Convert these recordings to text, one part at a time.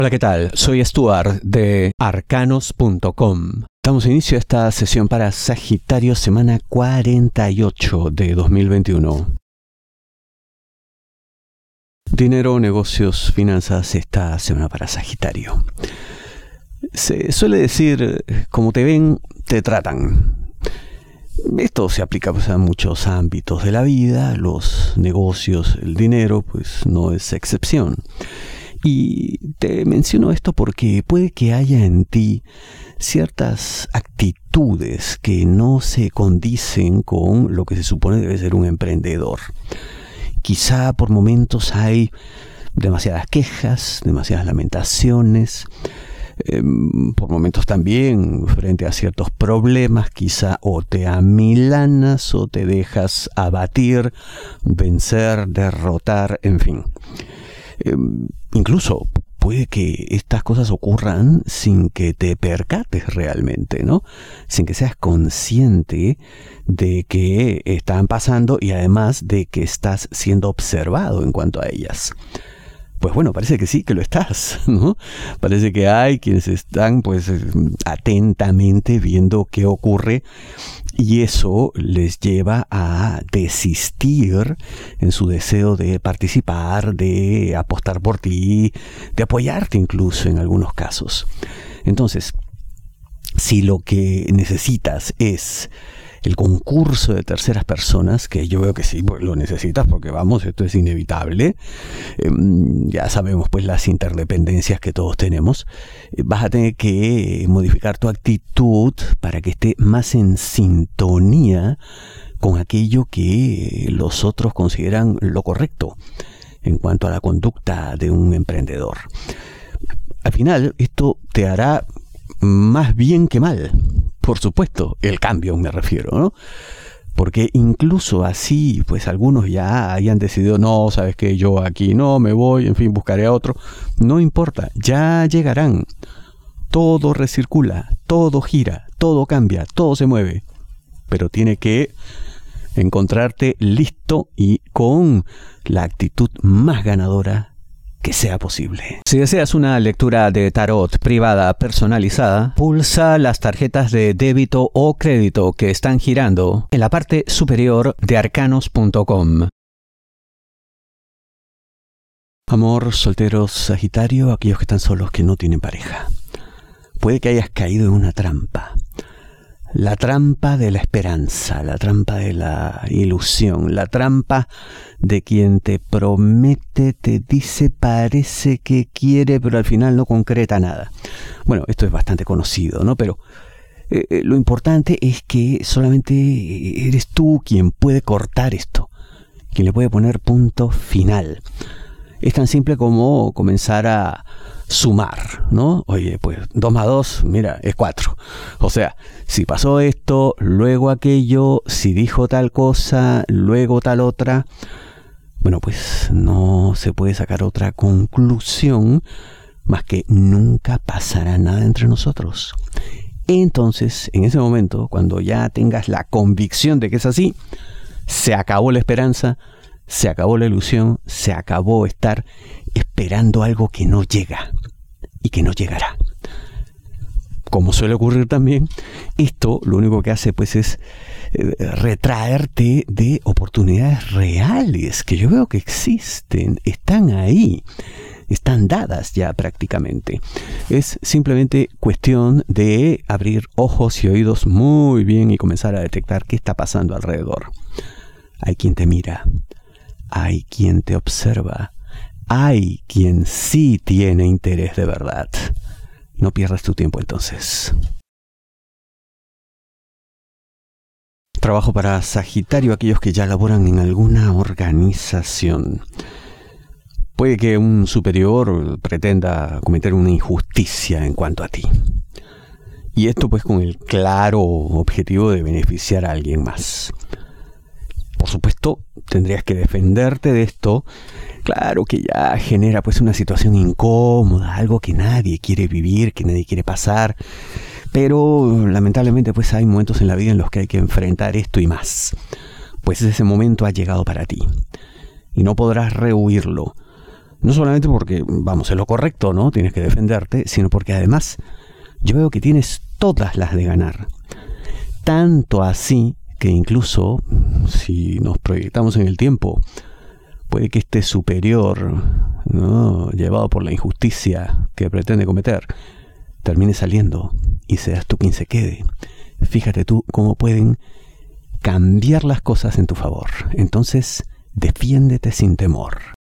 Hola, ¿qué tal? Soy Stuart de arcanos.com. Damos inicio a esta sesión para Sagitario, semana 48 de 2021. Dinero, negocios, finanzas, esta semana para Sagitario. Se suele decir, como te ven, te tratan. Esto se aplica pues, a muchos ámbitos de la vida, los negocios, el dinero, pues no es excepción. Y te menciono esto porque puede que haya en ti ciertas actitudes que no se condicen con lo que se supone debe ser un emprendedor. Quizá por momentos hay demasiadas quejas, demasiadas lamentaciones, por momentos también frente a ciertos problemas, quizá o te amilanas o te dejas abatir, vencer, derrotar, en fin. Incluso puede que estas cosas ocurran sin que te percates realmente, ¿no? Sin que seas consciente de que están pasando y además de que estás siendo observado en cuanto a ellas. Pues bueno, parece que sí, que lo estás, ¿no? Parece que hay quienes están pues atentamente viendo qué ocurre y eso les lleva a desistir en su deseo de participar, de apostar por ti, de apoyarte incluso en algunos casos. Entonces, si lo que necesitas es el concurso de terceras personas, que yo veo que sí, pues lo necesitas porque vamos, esto es inevitable. Ya sabemos pues las interdependencias que todos tenemos. Vas a tener que modificar tu actitud para que esté más en sintonía con aquello que los otros consideran lo correcto en cuanto a la conducta de un emprendedor. Al final, esto te hará más bien que mal. Por supuesto, el cambio me refiero, ¿no? Porque incluso así, pues algunos ya hayan decidido, no, sabes que yo aquí no me voy, en fin, buscaré a otro. No importa, ya llegarán. Todo recircula, todo gira, todo cambia, todo se mueve. Pero tiene que encontrarte listo y con la actitud más ganadora que sea posible. Si deseas una lectura de tarot privada personalizada, pulsa las tarjetas de débito o crédito que están girando en la parte superior de arcanos.com. Amor, solteros, Sagitario, aquellos que están solos, que no tienen pareja. Puede que hayas caído en una trampa. La trampa de la esperanza, la trampa de la ilusión, la trampa de quien te promete, te dice, parece que quiere, pero al final no concreta nada. Bueno, esto es bastante conocido, ¿no? Pero lo importante es que solamente eres tú quien puede cortar esto, quien le puede poner punto final. Es tan simple como comenzar a sumar, ¿no? Oye, pues 2 más 2, mira, es 4. O sea, si pasó esto, luego aquello, si dijo tal cosa, luego tal otra, bueno, pues no se puede sacar otra conclusión más que nunca pasará nada entre nosotros. Entonces, en ese momento, cuando ya tengas la convicción de que es así, se acabó la esperanza, se acabó la ilusión, se acabó estar esperando algo que no llega y que no llegará. Como suele ocurrir también, esto lo único que hace pues es retraerte de oportunidades reales que yo veo que existen, están ahí, están dadas ya prácticamente. Es simplemente cuestión de abrir ojos y oídos muy bien y comenzar a detectar qué está pasando alrededor. Hay quien te mira. Hay quien te observa, hay quien sí tiene interés de verdad. No pierdas tu tiempo entonces. Trabajo para Sagitario, aquellos que ya laboran en alguna organización. Puede que un superior pretenda cometer una injusticia en cuanto a ti. Y esto pues con el claro objetivo de beneficiar a alguien más. Por supuesto, tendrías que defenderte de esto. Claro que ya genera pues una situación incómoda, algo que nadie quiere vivir, que nadie quiere pasar. Pero lamentablemente pues hay momentos en la vida en los que hay que enfrentar esto y más. Pues ese momento ha llegado para ti. Y no podrás rehuirlo. No solamente porque, vamos, es lo correcto, ¿no? Tienes que defenderte, sino porque además yo veo que tienes todas las de ganar. Tanto así que incluso, si nos proyectamos en el tiempo, puede que este superior, ¿no?, llevado por la injusticia que pretende cometer, termine saliendo y seas tú quien se quede. Fíjate tú cómo pueden cambiar las cosas en tu favor. Entonces, defiéndete sin temor.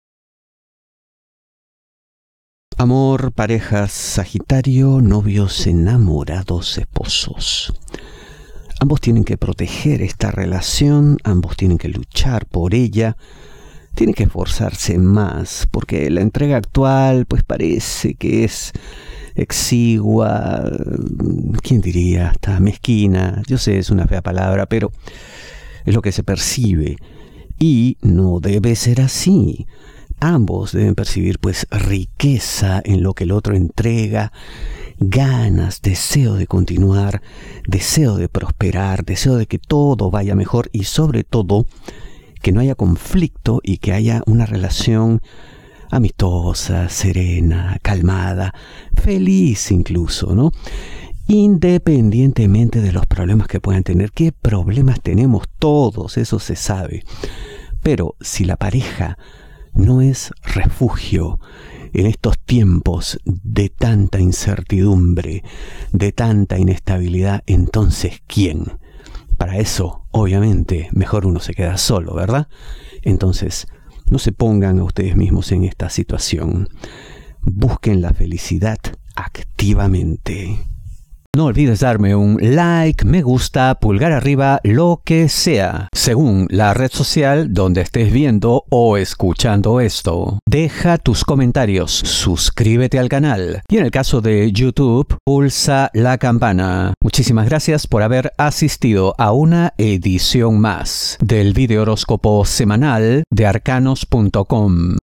Amor, parejas, Sagitario, novios, enamorados, esposos. Ambos tienen que proteger esta relación, ambos tienen que luchar por ella, tienen que esforzarse más, porque la entrega actual pues parece que es exigua, ¿quién diría? Hasta mezquina. Yo sé, es una fea palabra, pero es lo que se percibe. Y no debe ser así. Ambos deben percibir pues riqueza en lo que el otro entrega, ganas, deseo de continuar, deseo de prosperar, deseo de que todo vaya mejor y sobre todo que no haya conflicto y que haya una relación amistosa, serena, calmada, feliz incluso, ¿no? Independientemente de los problemas que puedan tener. ¿Qué problemas tenemos todos? Eso se sabe. Pero si la pareja no es refugio en estos tiempos de tanta incertidumbre, de tanta inestabilidad, entonces ¿quién? Para eso, obviamente, mejor uno se queda solo, ¿verdad? Entonces, no se pongan a ustedes mismos en esta situación. Busquen la felicidad activamente. No olvides darme un like, me gusta, pulgar arriba, lo que sea, según la red social donde estés viendo o escuchando esto. Deja tus comentarios, suscríbete al canal y en el caso de YouTube, pulsa la campana. Muchísimas gracias por haber asistido a una edición más del video horóscopo semanal de arcanos.com.